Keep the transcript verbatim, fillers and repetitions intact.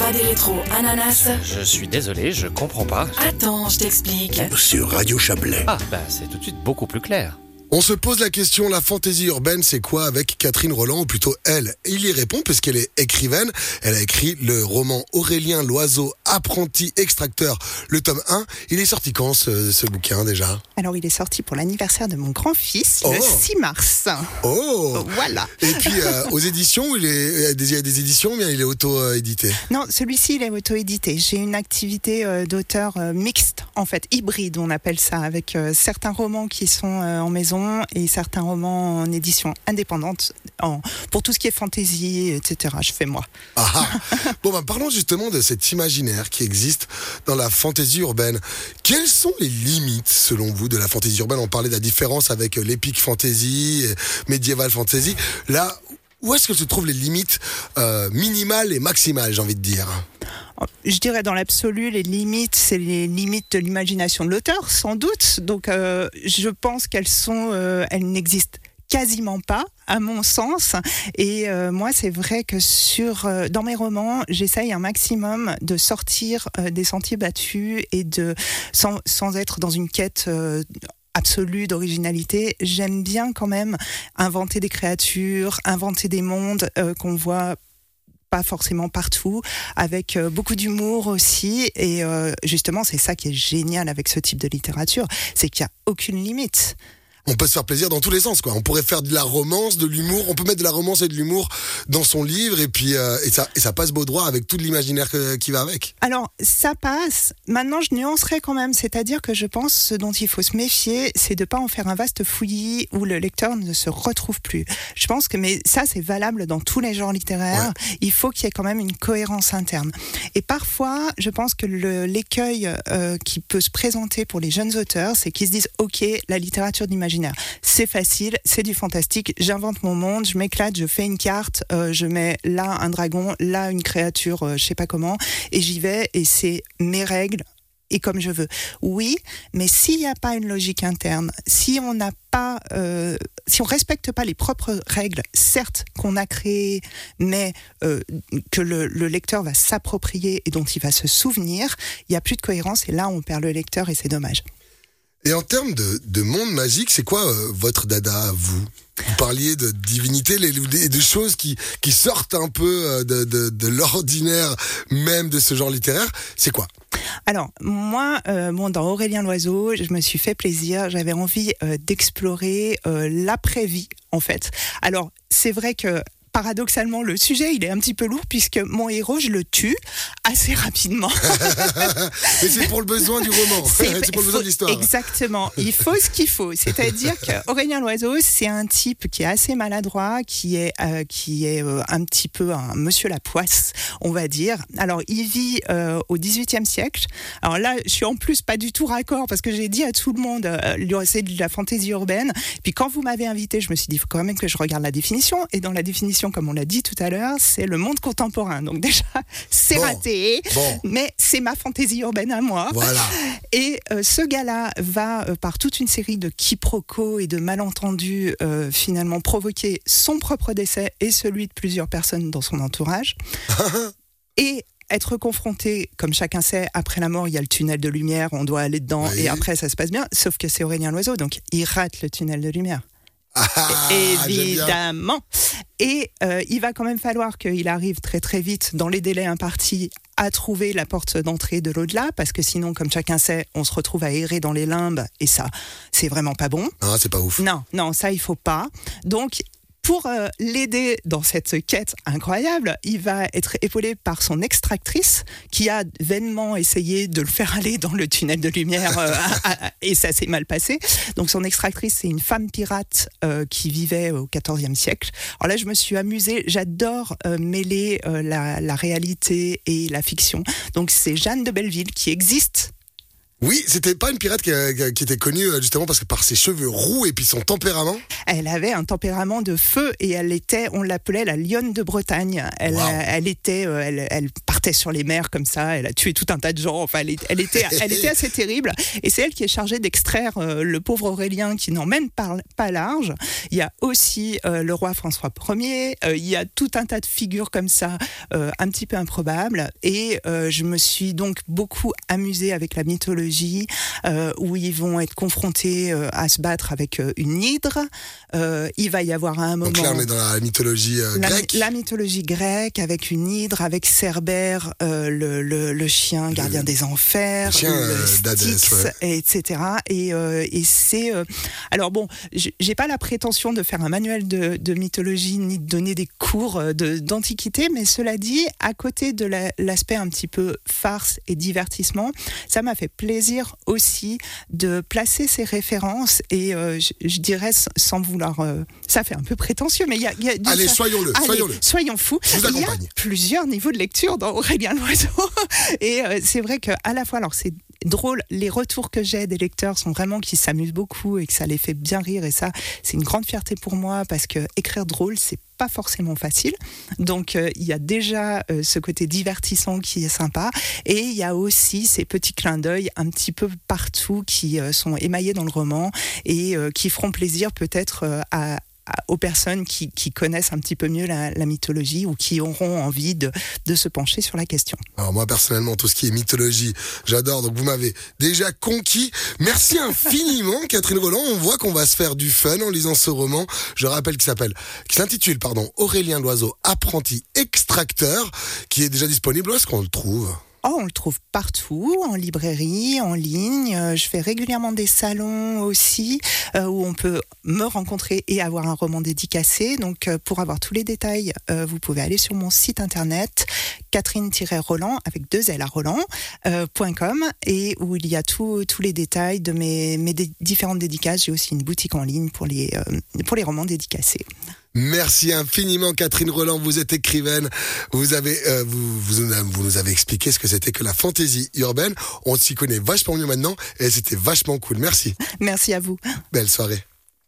roi des rétros, Ananas. Je suis désolé, je comprends pas. Attends, je t'explique. Sur Radio Chablais. Ah, bah c'est tout de suite beaucoup plus clair. On se pose la question, la fantaisie urbaine, c'est quoi avec Catherine Rolland, ou plutôt elle. Il y répond puisqu'elle est écrivaine. Elle a écrit le roman Aurélien Loiseau, apprenti extracteur, le tome un. Il est sorti quand ce, ce bouquin déjà ? Alors il est sorti pour l'anniversaire de mon grand-fils, Oh. le six mars. Oh Voilà. Et puis euh, aux éditions, il est il y a des éditions, ou bien il est auto-édité ? Non, celui-ci il est auto-édité. J'ai une activité euh, d'auteur euh, mixte, en fait, hybride on appelle ça, avec euh, certains romans qui sont euh, en maison et certains romans en édition indépendante. En, pour tout ce qui est fantaisie, et cetera, je fais moi. Ah ah. Bon, bah, parlons justement de cet imaginaire qui existe dans la fantaisie urbaine. Quelles sont les limites, selon vous, de la fantaisie urbaine ? On parlait de la différence avec l'épique fantasy, médiéval fantasy. Là, où est-ce que se trouvent les limites euh, minimales et maximales, j'ai envie de dire ? Je dirais dans l'absolu, les limites, c'est les limites de l'imagination de l'auteur, sans doute. Donc, euh, je pense qu'elles sont, euh, elles n'existent quasiment pas, à mon sens. Et euh, moi, c'est vrai que sur, euh, dans mes romans, j'essaye un maximum de sortir euh, des sentiers battus et de, sans, sans être dans une quête euh, absolue d'originalité. J'aime bien quand même inventer des créatures, inventer des mondes euh, qu'on voit pas forcément partout, avec euh, beaucoup d'humour aussi. Et euh, justement, c'est ça qui est génial avec ce type de littérature, c'est qu'il n'y a aucune limite. On peut se faire plaisir dans tous les sens, quoi. On pourrait faire de la romance, de l'humour. On peut mettre de la romance et de l'humour dans son livre, et puis euh, et ça et ça passe beau droit avec tout l'imaginaire que, qui va avec. Alors, ça passe. Maintenant, je nuancerais quand même. C'est-à-dire que je pense ce dont il faut se méfier, c'est de pas en faire un vaste fouillis où le lecteur ne se retrouve plus. Je pense que, mais ça, c'est valable dans tous les genres littéraires. Ouais. Il faut qu'il y ait quand même une cohérence interne. Et parfois, je pense que le, l'écueil euh, qui peut se présenter pour les jeunes auteurs, c'est qu'ils se disent, OK, la littérature d'imaginaire, c'est facile, c'est du fantastique, j'invente mon monde, je m'éclate, je fais une carte, euh, je mets là un dragon, là une créature, euh, je sais pas comment, et j'y vais, et c'est mes règles, et comme je veux. Oui, mais s'il n'y a pas une logique interne, si on n'a pas, euh, si on respecte pas les propres règles, certes qu'on a créées, mais euh, que le, le lecteur va s'approprier et dont il va se souvenir, il n'y a plus de cohérence, et là on perd le lecteur, et c'est dommage. Et en termes de, de monde magique, c'est quoi euh, votre dada à vous ? Vous parliez de divinité, les, de choses qui, qui sortent un peu de, de, de l'ordinaire même de ce genre littéraire. C'est quoi ? Alors, moi, euh, bon, dans Aurélien Loiseau, je me suis fait plaisir. J'avais envie euh, d'explorer euh, l'après-vie, en fait. Alors, c'est vrai que paradoxalement, le sujet, il est un petit peu lourd puisque mon héros, je le tue assez rapidement. Mais c'est pour le besoin du roman, c'est, c'est pour le besoin de l'histoire. Exactement, il faut ce qu'il faut. C'est-à-dire qu'Aurélien Loiseau, c'est un type qui est assez maladroit, qui est, euh, qui est euh, un petit peu un monsieur Lapoisse, on va dire. Alors, il vit euh, au dix-huitième siècle. Alors là, je suis en plus pas du tout raccord parce que j'ai dit à tout le monde, euh, c'est de la fantaisie urbaine. Puis quand vous m'avez invité, je me suis dit, il faut quand même que je regarde la définition. Et dans la définition, comme on l'a dit tout à l'heure, c'est le monde contemporain. Donc déjà, c'est bon, raté, bon. Mais c'est ma fantaisie urbaine à moi. Voilà. Et euh, ce gars-là va, euh, par toute une série de quiproquos et de malentendus, euh, finalement provoquer son propre décès et celui de plusieurs personnes dans son entourage. Et être confronté, comme chacun sait, après la mort, il y a le tunnel de lumière, on doit aller dedans, oui. Et après, ça se passe bien. Sauf que c'est Aurélien Loiseau, donc il rate le tunnel de lumière. Ah, évidemment. Et euh, il va quand même falloir qu'il arrive très très vite, dans les délais impartis, à trouver la porte d'entrée de l'au-delà, parce que sinon, comme chacun sait, on se retrouve à errer dans les limbes, et ça, c'est vraiment pas bon. Ah, c'est pas ouf. Non, non, ça, il faut pas. Donc, pour euh, l'aider dans cette quête incroyable, il va être épaulé par son extractrice qui a vainement essayé de le faire aller dans le tunnel de lumière euh, à, à, et ça s'est mal passé. Donc son extractrice, c'est une femme pirate euh, qui vivait au quatorzième siècle. Alors là, je me suis amusée. J'adore euh, mêler euh, la, la réalité et la fiction. Donc c'est Jeanne de Belleville qui existe Oui, c'était pas une pirate qui, euh, qui était connue euh, justement parce que par ses cheveux roux et puis son tempérament. Elle avait un tempérament de feu et elle était, on l'appelait la lionne de Bretagne. Elle, Wow. euh, elle était, euh, elle, elle partait sur les mers comme ça. Elle a tué tout un tas de gens. Enfin, elle, est- elle était, elle était assez terrible. Et c'est elle qui est chargée d'extraire euh, le pauvre Aurélien qui n'emmène pas, pas large. Il y a aussi euh, le roi François Ier. Euh, il y a tout un tas de figures comme ça, euh, un petit peu improbables. Et euh, je me suis donc beaucoup amusée avec la mythologie. Euh, où ils vont être confrontés euh, à se battre avec euh, une hydre. Euh, il va y avoir à un moment Donc là, on est dans la mythologie euh, la, grecque. la mythologie grecque avec une hydre, avec Cerbère, euh, le, le, le chien gardien des enfers, le chien, le euh, d'Hadès, Styx, ouais. et etc. Et, euh, et c'est euh, alors bon, j- j'ai pas la prétention de faire un manuel de, de mythologie ni de donner des cours euh, de, d'antiquité, mais cela dit, à côté de la- l'aspect un petit peu farce et divertissement, ça m'a fait plaisir aussi de placer ces références et euh, je, je dirais s- sans vouloir, euh, ça fait un peu prétentieux, mais il y a, il y a du- Allez, ça- soyons-le, Allez, soyons-le. soyons fous. Je vous Il y a accompagne. plusieurs niveaux de lecture dans Aurélien Loiseau. Et euh, c'est vrai qu'à la fois, alors c'est drôle, les retours que j'ai des lecteurs sont vraiment qu'ils s'amusent beaucoup et que ça les fait bien rire. Et ça, c'est une grande fierté pour moi parce que écrire drôle, c'est pas forcément facile. Donc euh, il y a déjà euh, ce côté divertissant qui est sympa. Et il y a aussi ces petits clins d'œil un petit peu partout qui euh, sont émaillés dans le roman et euh, qui feront plaisir peut-être euh, à à- aux personnes qui, qui connaissent un petit peu mieux la, la mythologie ou qui auront envie de, de se pencher sur la question. Alors moi personnellement, tout ce qui est mythologie, j'adore. Donc vous m'avez déjà conquis. Merci infiniment, Catherine Rolland. On voit qu'on va se faire du fun en lisant ce roman. Je rappelle qu'il s'appelle, qui s'intitule, pardon, Aurélien Loiseau, apprenti extracteur, qui est déjà disponible. Où est-ce qu'on le trouve? Oh, on le trouve partout, en librairie, en ligne. Euh, Je fais régulièrement des salons aussi euh, où on peut me rencontrer et avoir un roman dédicacé. Donc, euh, pour avoir tous les détails, euh, vous pouvez aller sur mon site internet catherine-roland avec deux L à Roland euh, point com et où il y a tout- tous les détails de mes, mes dé- différentes dédicaces. J'ai aussi une boutique en ligne pour les, euh, pour les romans dédicacés. Merci infiniment, Catherine Rolland. Vous êtes écrivaine. Vous avez, euh, vous, vous, nous avez- vous nous avez expliqué ce que c'était que la fantaisie urbaine. On s'y connaît vachement mieux maintenant et c'était vachement cool. Merci. Merci à vous. Belle soirée.